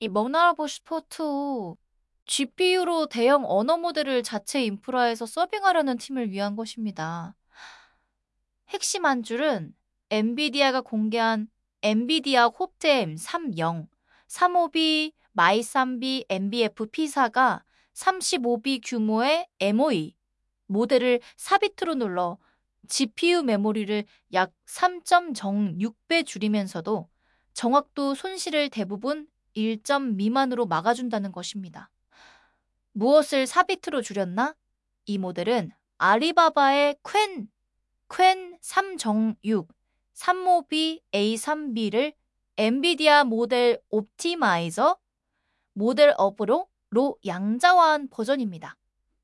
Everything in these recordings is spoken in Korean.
뭐 알아보고 싶어2 GPU로 대형 언어 모델을 자체 인프라에서 서빙하려는 팀을 위한 것입니다. 핵심 한 줄은 엔비디아가 공개한 엔비디아 홉템 30, 35B, 마이3B, MBF P4가 35B 규모의 MOE 모델을 4비트로 눌러 GPU 메모리를 약 3.06배 줄이면서도 정확도 손실을 대부분 1점 미만으로 막아준다는 것입니다. 무엇을 4비트로 줄였나? 이 모델은 아리바바의 퀸 3.6, 35B A3B를 엔비디아 모델 옵티마이저, 모델 업으로 양자화한 버전입니다.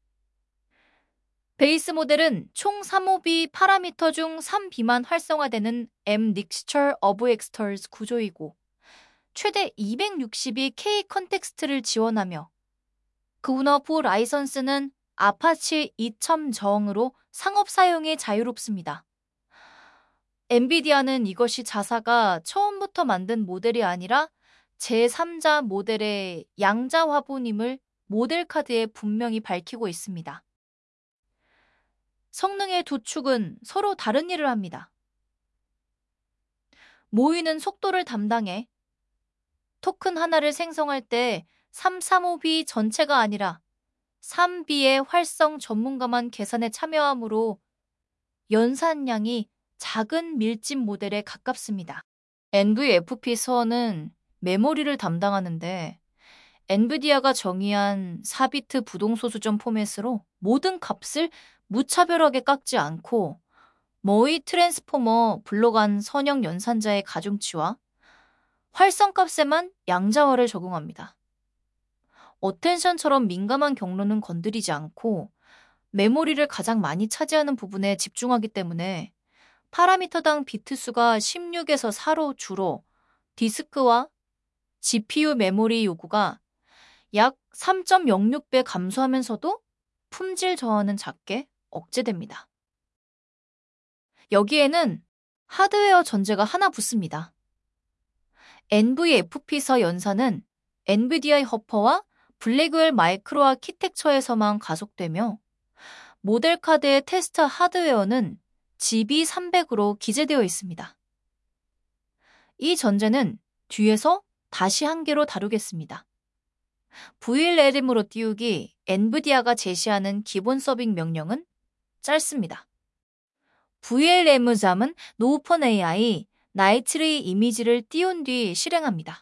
베이스 모델은 총 35B 파라미터 중 3B만 활성화되는 mixture of exters 구조이고 최대 262 K 컨텍스트를 지원하며 그우너프 라이선스는 아파치 2.0으로 상업 사용이 자유롭습니다. 엔비디아는 이것이 자사가 처음부터 만든 모델이 아니라 제3자 모델의 양자 화분임을 모델 카드에 분명히 밝히고 있습니다. 성능의 두 축은 서로 다른 일을 합니다. 모이는 속도를 담당해 토큰 하나를 생성할 때 335B 전체가 아니라 3B의 활성 전문가만 계산에 참여하므로 연산량이 작은 밀집 모델에 가깝습니다. NVFP 서어는 메모리를 담당하는데 엔비디아가 정의한 4비트 부동소 수준 포맷으로 모든 값을 무차별하게 깎지 않고 머이 트랜스포머 불러간 선형 연산자의 가중치와 활성값에만 양자화를 적용합니다. 어텐션처럼 민감한 경로는 건드리지 않고 메모리를 가장 많이 차지하는 부분에 집중하기 때문에 파라미터당 비트 수가 16에서 4로 줄어 디스크와 GPU 메모리 요구가 약 3.06배 감소하면서도 품질 저하는 작게 억제됩니다. 여기에는 하드웨어 전제가 하나 붙습니다. NVFP서 연산은 엔비디아의 허퍼와 블랙웰 마이크로 아키텍처에서만 가속되며 모델 카드의 테스트 하드웨어는 GB300으로 기재되어 있습니다. 이 전제는 뒤에서 다시 한 개로 다루겠습니다. VLLM으로 띄우기 엔비디아가 제시하는 기본 서빙 명령은 짧습니다. VLM잠은 노오펀 AI, 나이트리 이미지를 띄운 뒤 실행합니다.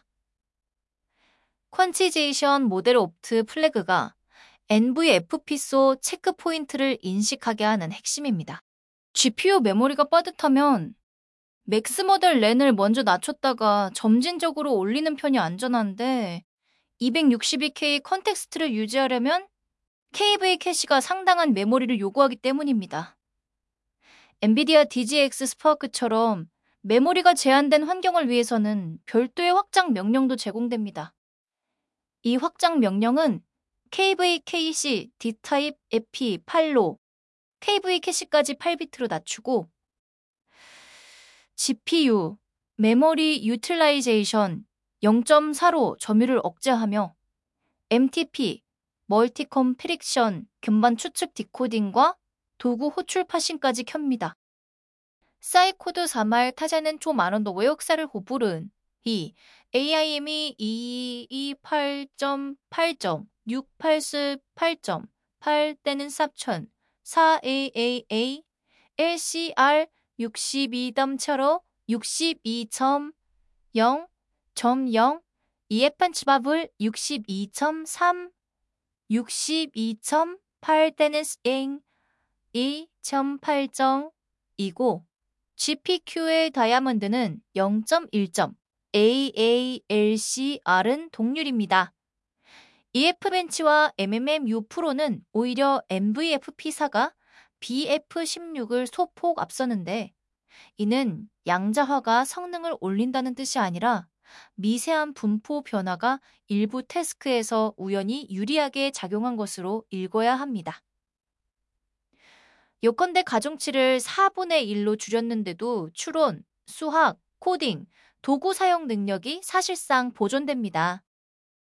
퀀티제이션 모델 옵트 플래그가 NVFP소 체크 포인트를 인식하게 하는 핵심입니다. GPU 메모리가 빠듯하면 맥스 모델 랜을 먼저 낮췄다가 점진적으로 올리는 편이 안전한데 262K 컨텍스트를 유지하려면 KV 캐시가 상당한 메모리를 요구하기 때문입니다. 엔비디아 DGX 스파크처럼 메모리가 제한된 환경을 위해서는 별도의 확장 명령도 제공됩니다. 이 확장 명령은 KVKC D타입 에피 8로 KV 캐시까지 8비트로 낮추고 GPU 메모리 유틸라이제이션 0.4로 점유를 억제하며 MTP 멀티 컴프렉션 금반 추측 디코딩과 도구 호출 파싱까지 켭니다. 사이코드 3말 타자는 초 만원도의 역사를 호불은 이 AIM이 228.8.688 때는 쌉천 4AAA LCR 62덤처로 62.0.0 이에판치밥을 62.3 62.8 때는 엥 2.8.이고 GPQ의 다이아몬드는 0.1점, AALCR은 동률입니다. EF벤치와 MMMU 프로는 오히려 MVFP4가 BF16을 소폭 앞서는데 이는 양자화가 성능을 올린다는 뜻이 아니라 미세한 분포 변화가 일부 태스크에서 우연히 유리하게 작용한 것으로 읽어야 합니다. 요컨대 가중치를 4분의 1로 줄였는데도 추론, 수학, 코딩, 도구 사용 능력이 사실상 보존됩니다.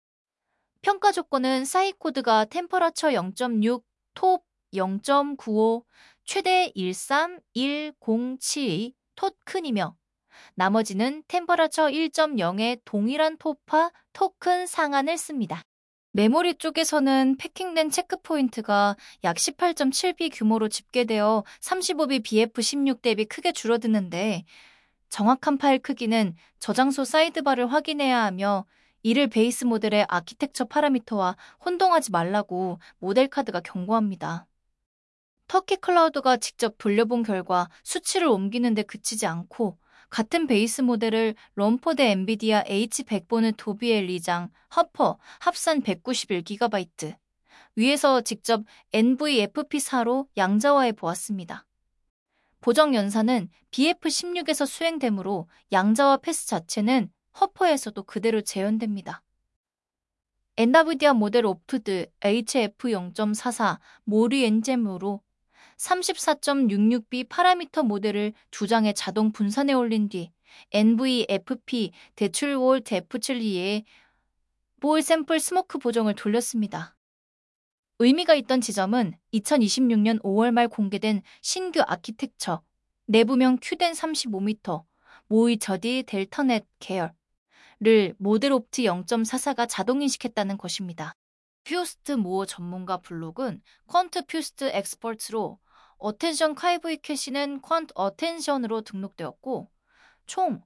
평가 조건은 사이 코드가 템퍼러처 0.6, 톱 0.95, 최대 13107, 톳 큰이며 나머지는 템퍼러처 1.0의 동일한 톱과 톡큰 상한을 씁니다. 메모리 쪽에서는 패킹된 체크포인트가 약 18.7B 규모로 집계되어 35B BF16 대비 크게 줄어드는데 정확한 파일 크기는 저장소 사이드바를 확인해야 하며 이를 베이스 모델의 아키텍처 파라미터와 혼동하지 말라고 모델 카드가 경고합니다. 터키 클라우드가 직접 돌려본 결과 수치를 옮기는 데 그치지 않고 같은 베이스 모델을 럼포드 엔비디아 H100본의 도비엘 2장, 허퍼, 합산 191GB, 위에서 직접 NVFP4로 양자화해 보았습니다. 보정 연산은 BF16에서 수행되므로 양자화 패스 자체는 허퍼에서도 그대로 재현됩니다. 엔비디아 모델 옵트드 HF0.44 모리 엔잼으로 34.66B 파라미터 모델을 두 장에 자동 분산해 올린 뒤 NVFP 대출 월트 F72에 볼 샘플 스모크 보정을 돌렸습니다. 의미가 있던 지점은 2026년 5월 말 공개된 신규 아키텍처, 내부명 큐덴 35m, 모의 저디 델터넷 계열을 모델 옵트 0.44가 자동 인식했다는 것입니다. 퓨스트 모어 전문가 블록은 퀀트 퓨스트 엑스퍼트로 어텐션 카이브이 캐시는 퀀트 어텐션으로 등록되었고 총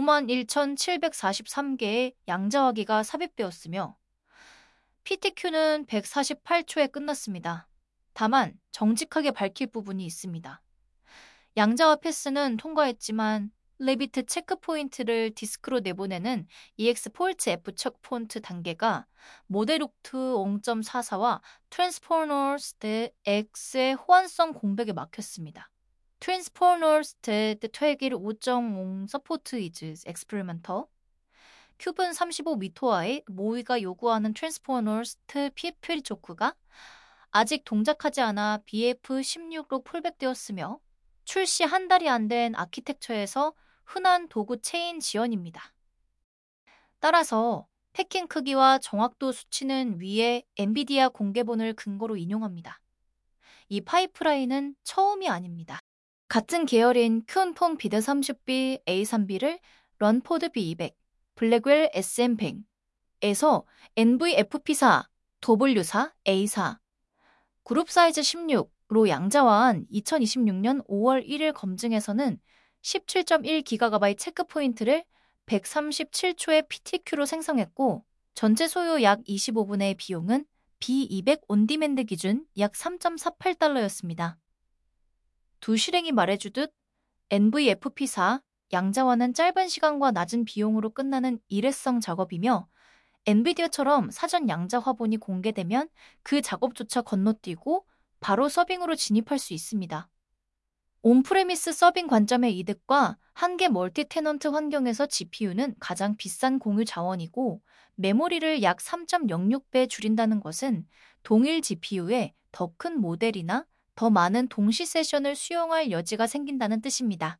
51,743개의 양자화기가 삽입되었으며 PTQ는 148초에 끝났습니다. 다만 정직하게 밝힐 부분이 있습니다. 양자화 패스는 통과했지만 레비트 체크포인트를 디스크로 내보내는 EX 폴트 F 척 단계가 모델 옵트 0.44와 트랜스포너스 X의 호환성 공백에 막혔습니다. 트랜스포너스 퇴길 5.0 서포트 이즈 엑스페리먼터 큐브는 35m와의 모의가 요구하는 트랜스포너스 PF 조크가 아직 동작하지 않아 BF16로 폴백되었으며 출시 한 달이 안 된 아키텍처에서 흔한 도구 체인 지원입니다. 따라서 패킹 크기와 정확도 수치는 위에 엔비디아 공개본을 근거로 인용합니다. 이 파이프라인은 처음이 아닙니다. 같은 계열인 큐온폰 비드30B A3B를 런포드 B200, 블랙웰 SM100에서 NVFP4, W4, A4, 그룹 사이즈 16로 양자화한 2026년 5월 1일 검증에서는 17.1GB 체크포인트를 137초의 PTQ로 생성했고 전체 소요 약 25분의 비용은 B200 온디맨드 기준 약 3.48달러였습니다. 두 실행이 말해주듯 NVFP4 양자화는 짧은 시간과 낮은 비용으로 끝나는 일회성 작업이며 엔비디아처럼 사전 양자 화본이 공개되면 그 작업조차 건너뛰고 바로 서빙으로 진입할 수 있습니다. 온프레미스 서빙 관점의 이득과 한개 멀티 테넌트 환경에서 GPU는 가장 비싼 공유 자원이고 메모리를 약 3.06배 줄인다는 것은 동일 GPU에 더 큰 모델이나 더 많은 동시 세션을 수용할 여지가 생긴다는 뜻입니다.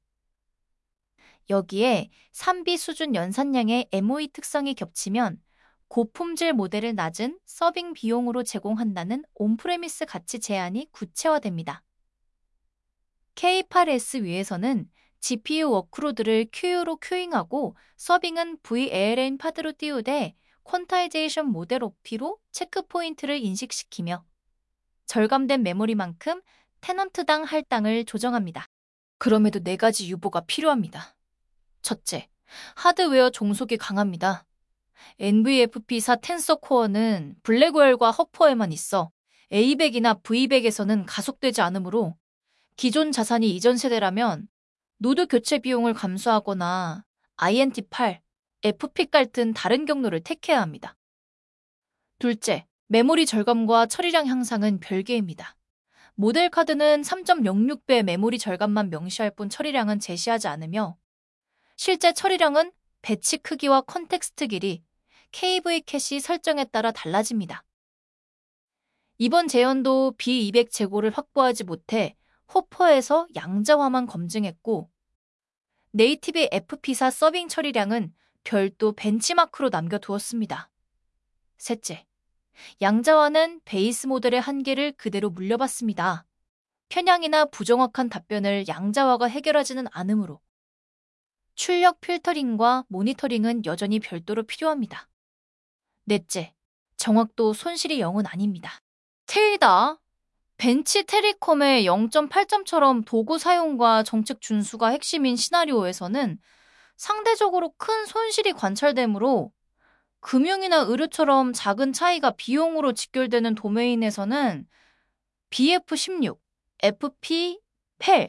여기에 3B 수준 연산량의 MOE 특성이 겹치면 고품질 모델을 낮은 서빙 비용으로 제공한다는 온프레미스 가치 제한이 구체화됩니다. K8S 위에서는 GPU 워크로드를 QU로 큐잉하고 서빙은 VLN 파드로 띄우되 퀀타이제이션 모델 OP로 체크포인트를 인식시키며 절감된 메모리만큼 테넌트당 할당을 조정합니다. 그럼에도 4가지 유보가 필요합니다. 첫째, 하드웨어 종속이 강합니다. NVFP4 텐서 코어는 블랙웰과 허퍼에만 있어 A100이나 V100에서는 가속되지 않으므로 기존 자산이 이전 세대라면 노드 교체 비용을 감수하거나 INT8, FP 같은 다른 경로를 택해야 합니다. 둘째, 메모리 절감과 처리량 향상은 별개입니다. 모델 카드는 3.06배 메모리 절감만 명시할 뿐 처리량은 제시하지 않으며 실제 처리량은 배치 크기와 컨텍스트 길이, KV 캐시 설정에 따라 달라집니다. 이번 재현도 B200 재고를 확보하지 못해 호퍼에서 양자화만 검증했고 네이티브 FP4 서빙 처리량은 별도 벤치마크로 남겨두었습니다. 셋째, 양자화는 베이스 모델의 한계를 그대로 물려받습니다. 편향이나 부정확한 답변을 양자화가 해결하지는 않으므로 출력 필터링과 모니터링은 여전히 별도로 필요합니다. 넷째, 정확도 손실이 0은 아닙니다. 테일다, 벤치 테리컴의 0.8점처럼 도구 사용과 정책 준수가 핵심인 시나리오에서는 상대적으로 큰 손실이 관찰되므로 금융이나 의료처럼 작은 차이가 비용으로 직결되는 도메인에서는 BF16, FP8,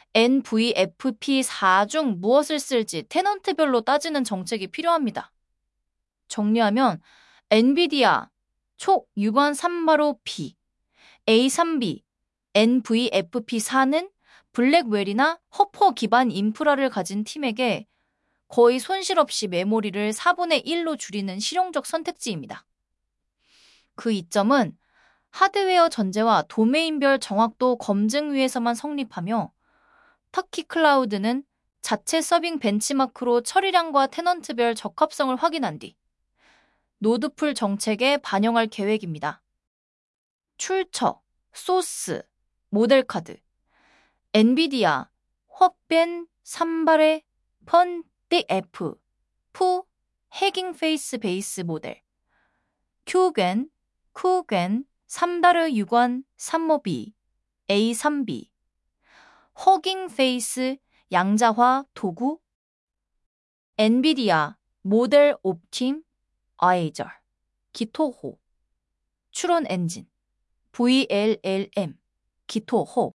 NVFP4 중 무엇을 쓸지 테넌트별로 따지는 정책이 필요합니다. 정리하면 엔비디아, 촉 유관 385 B, A3B, NVFP4는 블랙웰이나 허퍼 기반 인프라를 가진 팀에게 거의 손실 없이 메모리를 4분의 1로 줄이는 실용적 선택지입니다. 그 이점은 하드웨어 전제와 도메인별 정확도 검증 위에서만 성립하며 터키 클라우드는 자체 서빙 벤치마크로 처리량과 테넌트별 적합성을 확인한 뒤 노드풀 정책에 반영할 계획입니다. 출처, 소스, 모델카드, 엔비디아, 헛벤, 산발의 펀, 딕F, 푸, 해깅 페이스 베이스 모델, 큐겐, 쿠겐, 3다르 유관, 3모비, A3B, 허깅 페이스, 양자화 도구, 엔비디아, 모델 옵팀, 아이저, 기토호, 추론 엔진, VLLM, 기토호,